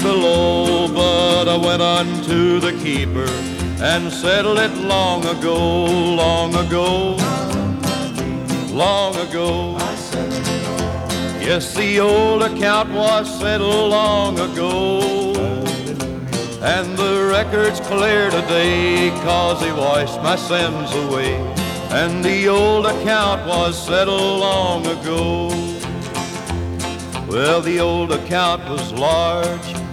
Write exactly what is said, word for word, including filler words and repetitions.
below, but I went unto the keeper and settled it long ago, long ago, long ago. Yes, the old account was settled long ago, and the record's clear today, 'cause he washed my sins away. And the old account was settled long ago. Well, the old account was large,